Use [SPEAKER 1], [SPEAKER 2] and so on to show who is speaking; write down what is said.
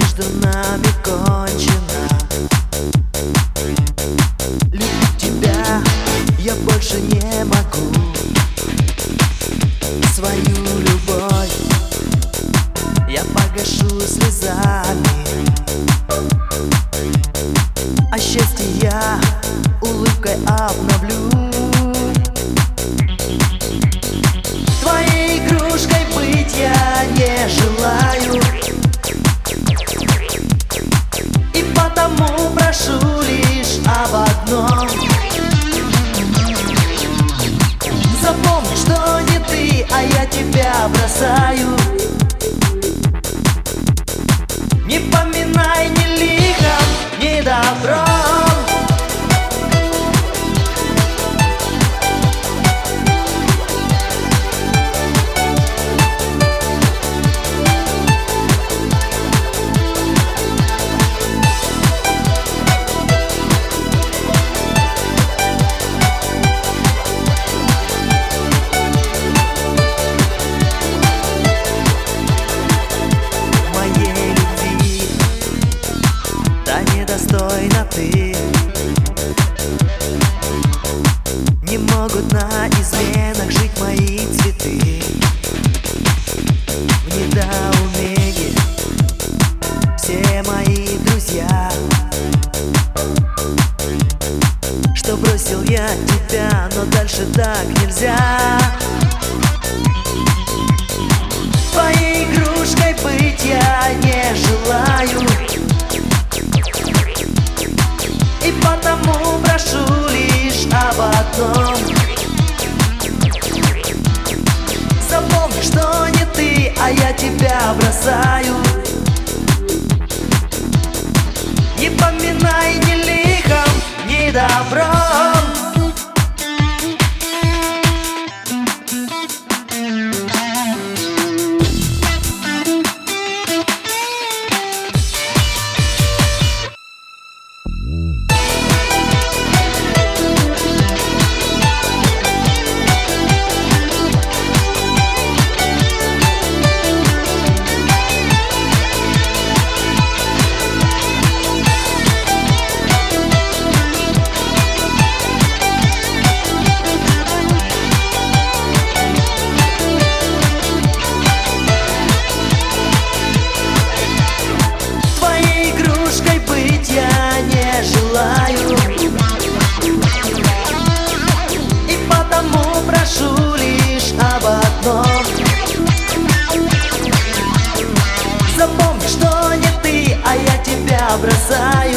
[SPEAKER 1] между нами кончена. Любить тебя я больше не могу. Свою любовь я погашу слезами, а счастье я улыбкой обновлю. Твоей игрушкой быть я не желаю, и потому прошу лишь об одном. Запомни, что не ты, а я тебя бросаю. Не поминай ни лихом, ни добром. Недостойна ты. Не могут на изменах жить мои цветы. В недоумении все мои друзья, что бросил я тебя, но дальше так нельзя. Твоей игрушкой быть я не желаю, и потому прошу лишь об одном. Запомни, что не ты, а я тебя бросаю. Не поминай ни лихом, ни добром. И потому прошу лишь об одном. Запомни, что не ты, а я тебя бросаю.